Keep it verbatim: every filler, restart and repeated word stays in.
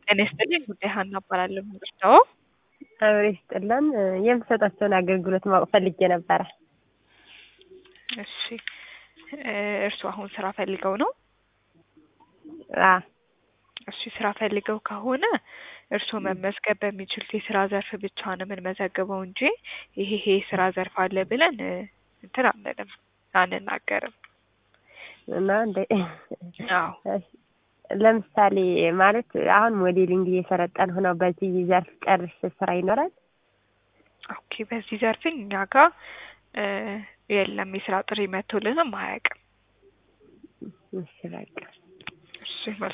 ጤና ይስጥልኝ ጉዳይ ሀና እባላለሁ። ምርጫው አብሬ ይስጥልን የምትሰጣቸውን አገልግሎት ማወቅ ፈልጌ ነበረ። እሺ እርስዎ አሁን ስራ ፈልገው ነው? አ እሺ ስራ ፈልገው ከሆነ እርስዎ መመዝገብ በሚችሉት የስራ ዘርፍ ብቻ ነው የምንመዘግበው እንጂ ይሄ ይሄ የስራ ዘርፍ አለ ብለን እንትን አንልም አንናገርም። እና እንደ አዎ ለምሳሌ ማለት አሁን ሞዴሊንግ እየሰለጠንኩ ነው። በዚህ ዘርፍ ጨርሼ ስራ ይኖራል? ኦኬ በዚህ ዘርፍ እኛ ጋር የለም የስራ ጥሪ መጥቶልንም አያውቅም። እሺ በቃ እሺ